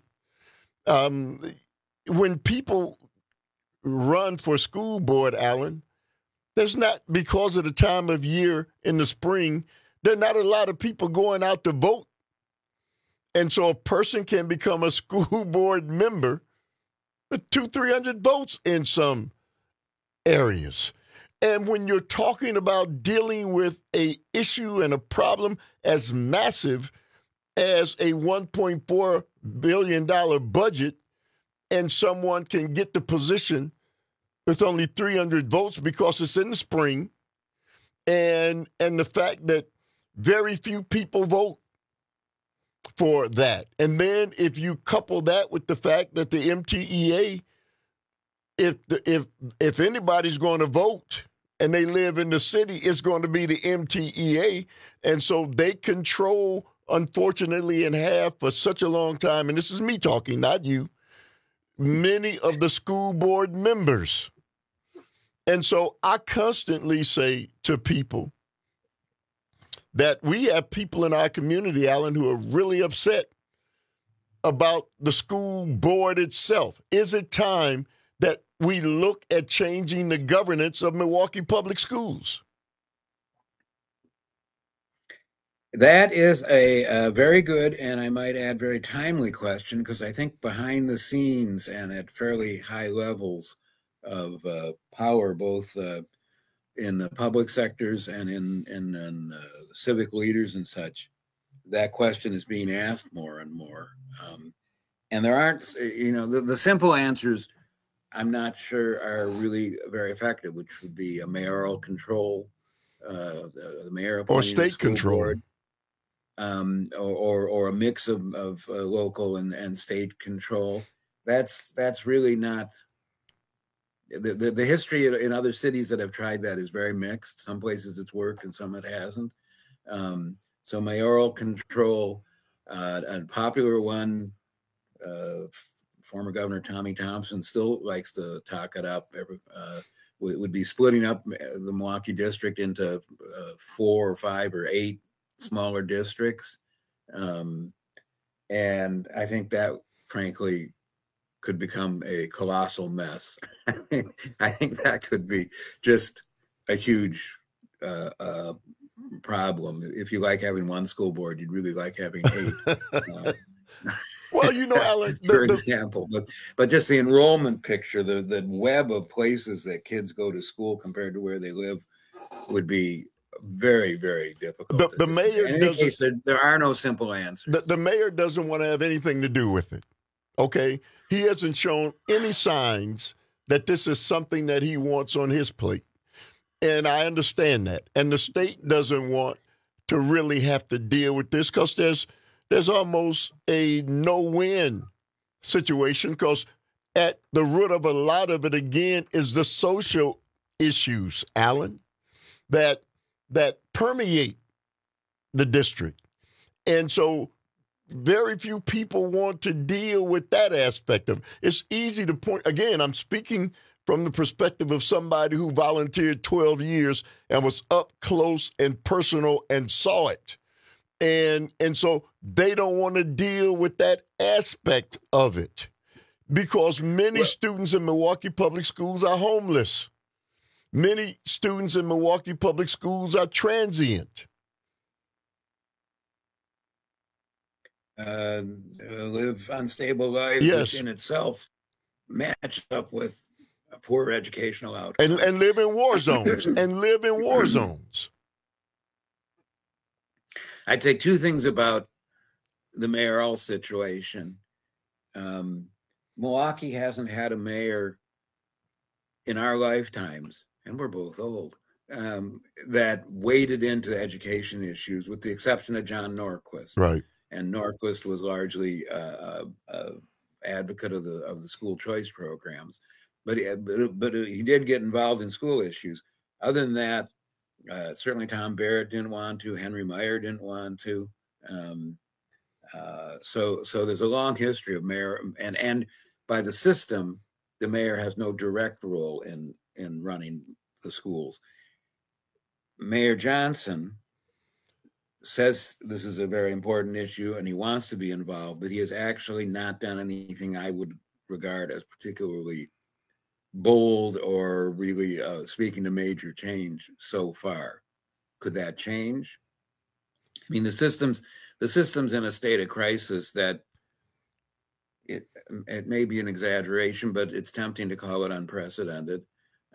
when people run for school board, Alan, there's not, because of the time of year in the spring, there are not a lot of people going out to vote. And so a person can become a school board member with 200-300 votes in some areas. And when you're talking about dealing with a issue and a problem as massive as a $1.4 billion budget, and someone can get the position with only 300 votes because it's in the spring, and the fact that very few people vote for that. And then if you couple that with the fact that the MTEA, if anybody's going to vote and they live in the city, it's going to be the MTEA. And so they control, unfortunately, and have for such a long time, and this is me talking, not you, many of the school board members. And so I constantly say to people that we have people in our community, Alan, who are really upset about the school board itself. Is it time that we look at changing the governance of Milwaukee Public Schools?
That is a very good, and I might add very timely question, because I think behind the scenes and at fairly high levels of power, both in the public sectors and in civic leaders and such, that question is being asked more and more. And there aren't, the simple answers, I'm not sure are really very effective, which would be a mayoral control, the mayor
or state control.
Board, or a mix of local and state control. That's really not the history in other cities that have tried that is very mixed. Some places it's worked and some it hasn't. So mayoral control, a popular one, former Governor Tommy Thompson still likes to talk it up. Would be splitting up the Milwaukee district into 4 or 5 or 8 smaller districts. And I think that, frankly, could become a colossal mess. I think that could be just a huge problem. If you like having one school board, you'd really like having 8.
Well, you know, Alan,
for example, but just the enrollment picture, the web of places that kids go to school compared to where they live would be very, very difficult.
The mayor
in any case, there are no simple answers.
The mayor doesn't want to have anything to do with it. Okay, he hasn't shown any signs that this is something that he wants on his plate, and I understand that. And the state doesn't want to really have to deal with this because there's almost a no-win situation, because at the root of a lot of it, again, is the social issues, Alan, that permeate the district. And so very few people want to deal with that aspect of it. It's easy to point. Again, I'm speaking from the perspective of somebody who volunteered 12 years and was up close and personal and saw it. And so they don't want to deal with that aspect of it because many students in Milwaukee Public Schools are homeless. Many students in Milwaukee Public Schools are transient.
Live unstable lives,
yes,
which in itself match up with a poor educational outcome.
And live in war zones.
I'd say two things about the mayoral situation. Milwaukee hasn't had a mayor in our lifetimes, and we're both old, that waded into education issues, with the exception of John Norquist.
Right. And
Norquist was largely advocate of the school choice programs, but he did get involved in school issues. Other than that, certainly Tom Barrett didn't want to. Henry Meyer didn't want to. So there's a long history of mayor, and by the system, the mayor has no direct role in running the schools. Mayor Johnson says this is a very important issue and he wants to be involved, but he has actually not done anything I would regard as particularly bold or really speaking to major change so far. Could that change? I mean, the system's in a state of crisis that it may be an exaggeration, but it's tempting to call it unprecedented.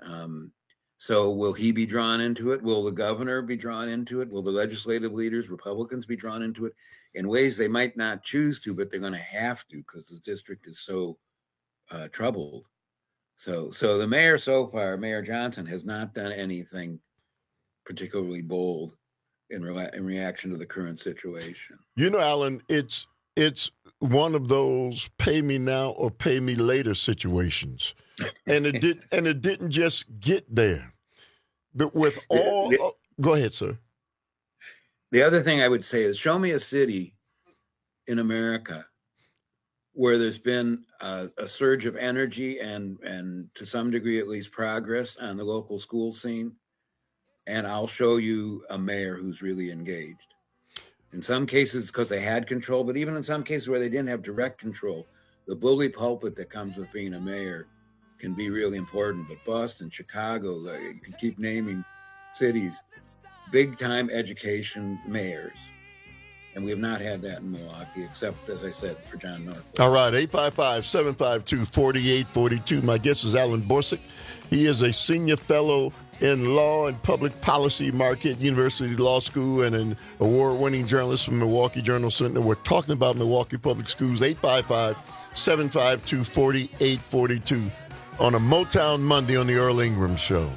So will he be drawn into it? Will the governor be drawn into it? Will the legislative leaders, Republicans, be drawn into it in ways they might not choose to, but they're going to have to because the district is so troubled? So the mayor so far, Mayor Johnson, has not done anything particularly bold in reaction to the current situation.
You know, Alan, it's one of those pay me now or pay me later situations. And it didn't just get there. But with all go ahead, sir.
The other thing I would say is show me a city in America where there's been a surge of energy and to some degree at least progress on the local school scene, and I'll show you a mayor who's really engaged. In some cases because they had control, but even in some cases where they didn't have direct control, the bully pulpit that comes with being a mayor can be really important. But Boston, Chicago, you can keep naming cities, big-time education mayors. And we have not had that in Milwaukee, except, as I said, for John Norquist.
All right, 855-752-4842. My guest is Alan Borsig. He is a senior fellow in law and public policy, Marquette University Law School, and an award-winning journalist from Milwaukee Journal Sentinel. We're talking about Milwaukee Public Schools, 855-752-4842 on a Motown Monday on the Earl Ingram Show.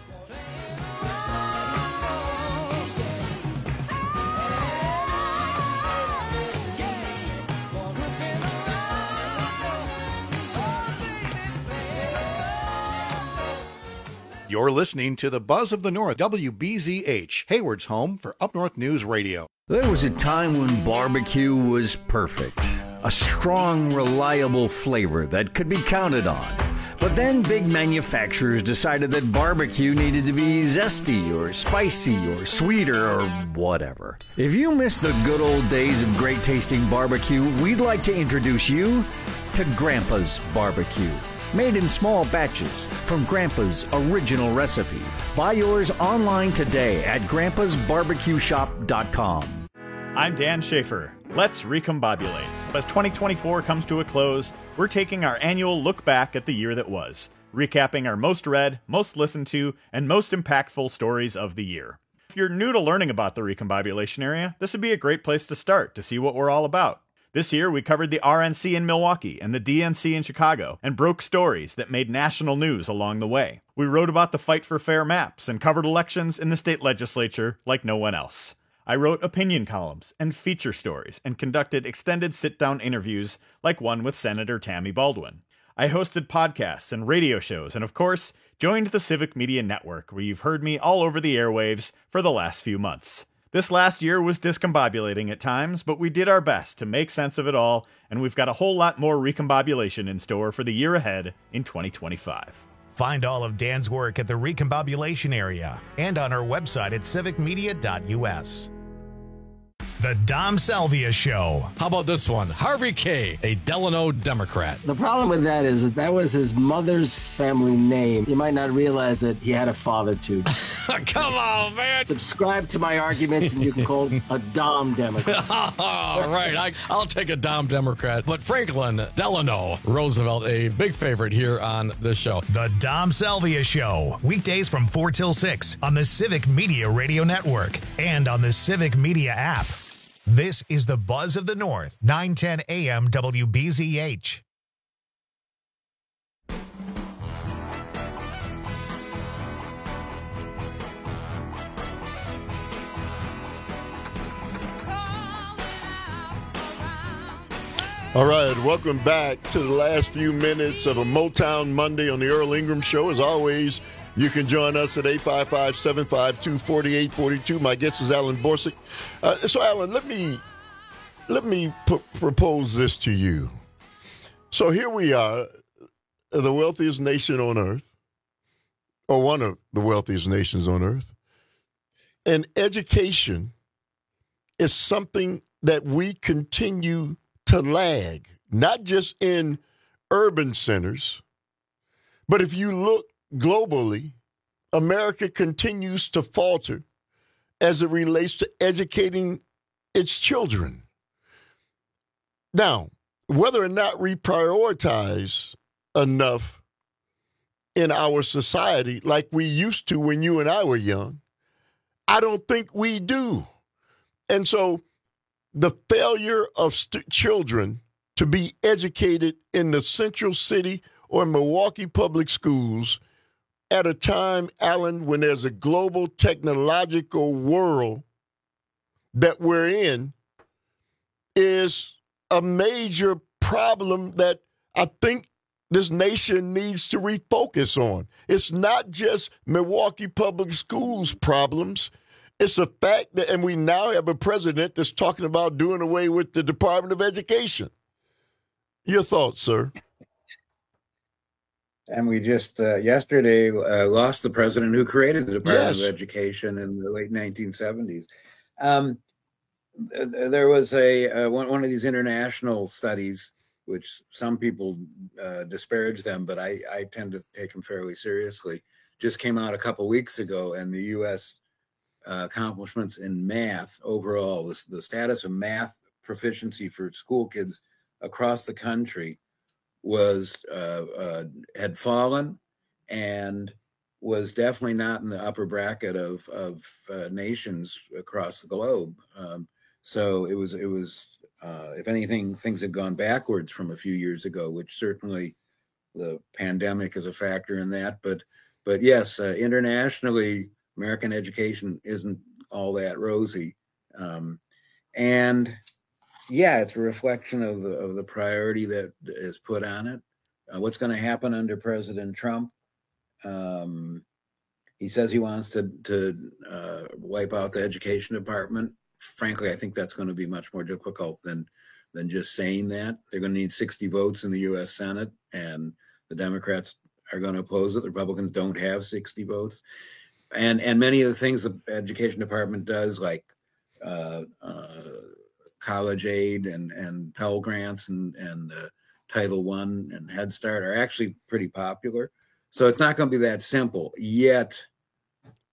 You're listening to the Buzz of the North, WBZH, Hayward's home for Up North News Radio.
There was a time when barbecue was perfect. A strong, reliable flavor that could be counted on. But then big manufacturers decided that barbecue needed to be zesty or spicy or sweeter or whatever. If you miss the good old days of great tasting barbecue, we'd like to introduce you to Grandpa's Barbecue. Made in small batches from Grandpa's original recipe. Buy yours online today at grandpasbarbecueshop.com.
I'm Dan Schaefer. Let's recombobulate. As 2024 comes to a close, we're taking our annual look back at the year that was, recapping our most read, most listened to, and most impactful stories of the year. If you're new to learning about the Recombobulation area, this would be a great place to start to see what we're all about. This year, we covered the RNC in Milwaukee and the DNC in Chicago and broke stories that made national news along the way. We wrote about the fight for fair maps and covered elections in the state legislature like no one else. I wrote opinion columns and feature stories and conducted extended sit-down interviews like one with Senator Tammy Baldwin. I hosted podcasts and radio shows and, of course, joined the Civic Media Network, where you've heard me all over the airwaves for the last few months. This last year was discombobulating at times, but we did our best to make sense of it all, and we've got a whole lot more recombobulation in store for the year ahead in 2025.
Find all of Dan's work at the Recombobulation area and on our website at civicmedia.us. The Dom Salvia Show.
How about this one? Harvey K., a Delano Democrat.
The problem with that is that was his mother's family name. You might not realize that he had a father too.
Come on, man.
Subscribe to my arguments and you can call him a Dom Democrat.
All right, I'll take a Dom Democrat. But Franklin Delano Roosevelt, a big favorite here on this show.
The Dom Salvia Show. Weekdays from 4 till 6 on the Civic Media Radio Network and on the Civic Media app. This is the Buzz of the North, 910 AM WBZH.
All right, welcome back to the last few minutes of a Motown Monday on the Earl Ingram Show. As always, you can join us at 855-752-4842. My guest is Alan Borsig. So, Alan, let me propose this to you. So here we are, the wealthiest nation on earth, or one of the wealthiest nations on earth. And education is something that we continue to lag, not just in urban centers, but if you look globally, America continues to falter as it relates to educating its children. Now, whether or not we prioritize enough in our society like we used to when you and I were young, I don't think we do. And so the failure of children to be educated in the Central City or Milwaukee public schools at a time, Alan, when there's a global technological world that we're in, is a major problem that I think this nation needs to refocus on. It's not just Milwaukee public schools problems. It's a fact that, and we now have a president that's talking about doing away with the Department of Education. Your thoughts, sir?
And we just yesterday lost the president who created the Department of Education in the late 1970s. There was one of these international studies, which some people disparage them, but I tend to take them fairly seriously. Just came out a couple weeks ago, and the U.S. Accomplishments in math overall, the status of math proficiency for school kids across the country was had fallen and was definitely not in the upper bracket of nations across the globe. So it was if anything, things had gone backwards from a few years ago, which certainly the pandemic is a factor in that. But yes, internationally, American education isn't all that rosy. And yeah, it's a reflection of the priority that is put on it. What's going to happen under President Trump? He says he wants to wipe out the education department. Frankly, I think that's going to be much more difficult than just saying that. They're going to need 60 votes in the U.S. Senate, and the Democrats are going to oppose it. The Republicans don't have 60 votes. And many of the things the education department does, like college aid and Pell Grants and Title I and Head Start, are actually pretty popular. So it's not going to be that simple. Yet,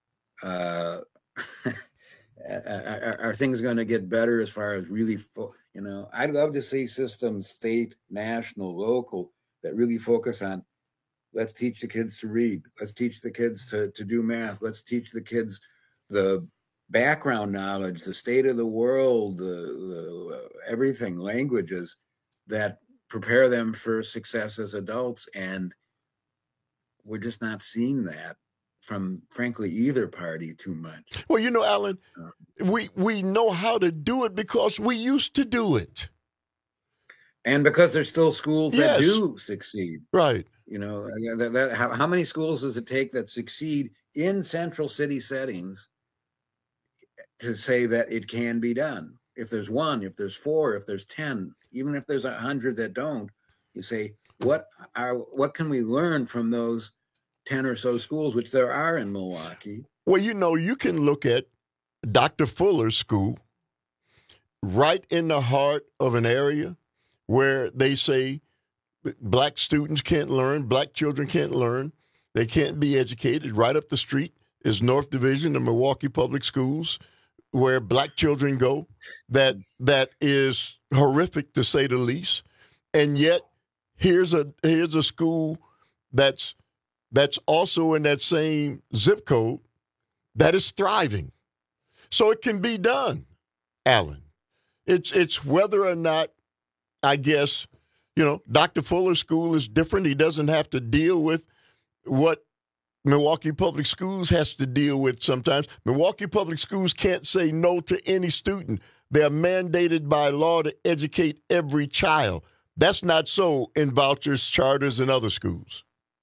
are things going to get better as far as really, You know, I'd love to see systems, state, national, local, that really focus on, let's teach the kids to read. Let's teach the kids to do math. Let's teach the kids the background knowledge, the state of the world, the everything, languages that prepare them for success as adults. And we're just not seeing that from, frankly, either party too much.
Well, you know, Alan, we know how to do it because we used to do it.
And because there's still schools that
Yes.
do succeed.
Right.
You know, how many schools does it take that succeed in central city settings to say that it can be done? If there's 1, if there's 4, if there's 10, even if there's 100 that don't, you say, what can we learn from those 10 or so schools, which there are in Milwaukee?
Well, you know, you can look at Dr. Fuller's school right in the heart of an area where they say black students can't learn, black children can't learn, they can't be educated. Right up the street is North Division of Milwaukee Public Schools, where black children go. That is horrific, to say the least. And yet, here's a school that's also in that same zip code that is thriving. So it can be done, Alan. It's whether or not, I guess, you know, Dr. Fuller's school is different. He doesn't have to deal with what Milwaukee Public Schools has to deal with sometimes. Milwaukee Public Schools can't say no to any student. They're mandated by law to educate every child. That's not so in vouchers, charters, and other schools.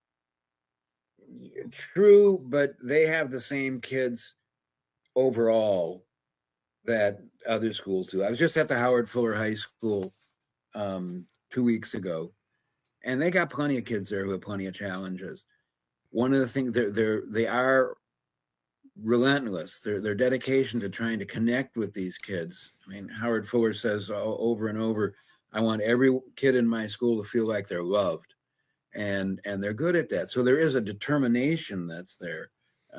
True, but they have the same kids overall that other schools do. I was just at the Howard Fuller High School 2 weeks ago, and they got plenty of kids there who have plenty of challenges. One of the things, they are relentless. Their dedication to trying to connect with these kids. I mean, Howard Fuller says over and over, I want every kid in my school to feel like they're loved. And they're good at that. So there is a determination that's there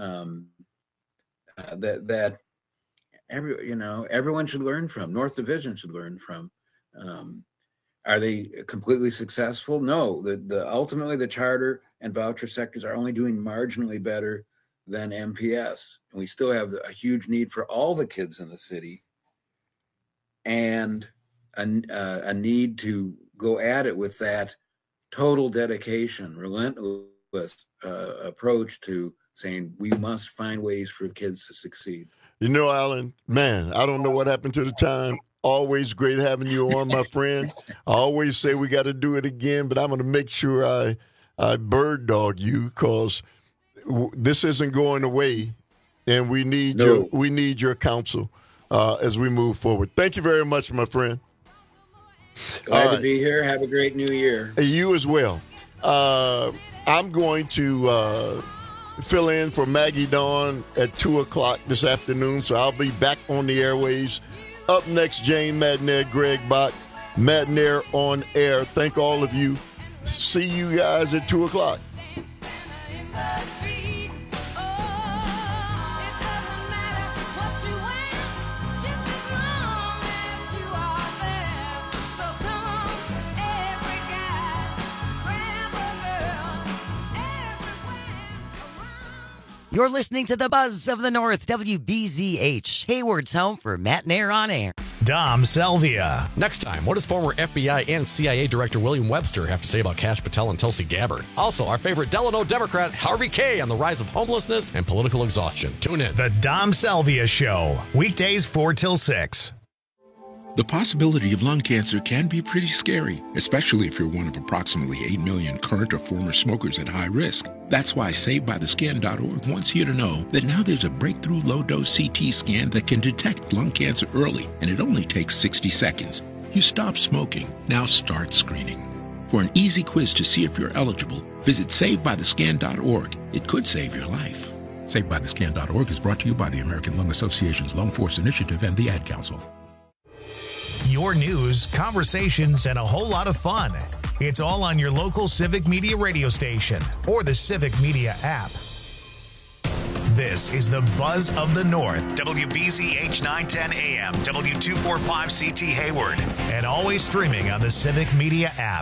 that everyone should learn from. North Division should learn from. Are they completely successful? No. Ultimately the charter and voucher sectors are only doing marginally better than MPS. And we still have a huge need for all the kids in the city, and a need to go at it with that total dedication, relentless approach to saying we must find ways for kids to succeed.
You know, Alan, man, I don't know what happened to the time. Always great having you on, my friend. I always say we got to do it again, but I'm going to make sure I bird dog you, because this isn't going away, and we need your counsel as we move forward. Thank you very much, my friend.
Glad to be here. Have a great new year.
You as well. I'm going to fill in for Maggie Dawn at 2 o'clock this afternoon, so I'll be back on the airways. Up next, Jane Madnair, Greg Bott, Madnair on air. Thank all of you. See you guys at 2 o'clock.
You're listening to the Buzz of the North, WBZH, Hayward's home for Matt Nair on air.
Dom Selvia.
Next time, what does former FBI and CIA Director William Webster have to say about Kash Patel and Tulsi Gabbard? Also, our favorite Delano Democrat, Harvey Kaye, on the rise of homelessness and political exhaustion. Tune in.
The Dom Selvia Show, weekdays 4 till 6.
The possibility of lung cancer can be pretty scary, especially if you're one of approximately 8 million current or former smokers at high risk. That's why SaveByTheScan.org wants you to know that now there's a breakthrough low-dose CT scan that can detect lung cancer early, and it only takes 60 seconds. You stop smoking, now start screening. For an easy quiz to see if you're eligible, visit SaveByTheScan.org. It could save your life. SaveByTheScan.org is brought to you by the American Lung Association's Lung Force Initiative and the Ad Council.
Your news, conversations, and a whole lot of fun. It's all on your local Civic Media radio station or the Civic Media app. This is the Buzz of the North, WBZH 910 AM, W245CT Hayward, and always streaming on the Civic Media app.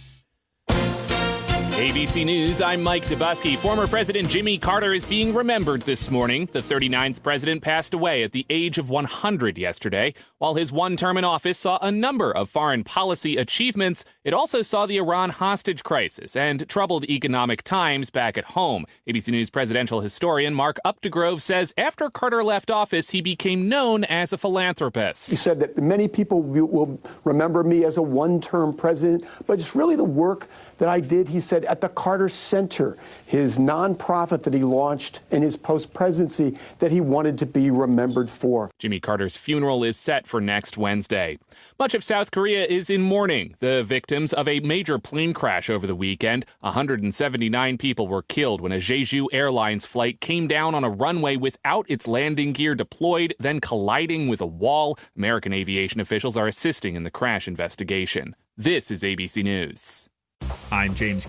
ABC News, I'm Mike Dubusky. Former President Jimmy Carter is being remembered this morning. The 39th president passed away at the age of 100 yesterday. While his one term in office saw a number of foreign policy achievements, it also saw the Iran hostage crisis and troubled economic times back at home. ABC News presidential historian Mark Updegrove says after Carter left office, he became known as a philanthropist.
He said that many people will remember me as a one-term president, but it's really the work that I did, he said, at the Carter Center, his nonprofit that he launched in his post-presidency that he wanted to be remembered for.
Jimmy Carter's funeral is set for next Wednesday. Much of South Korea is in mourning, the victims of a major plane crash over the weekend. 179 people were killed when a Jeju Airlines flight came down on a runway without its landing gear deployed, then colliding with a wall. American aviation officials are assisting in the crash investigation. This is ABC News.
I'm James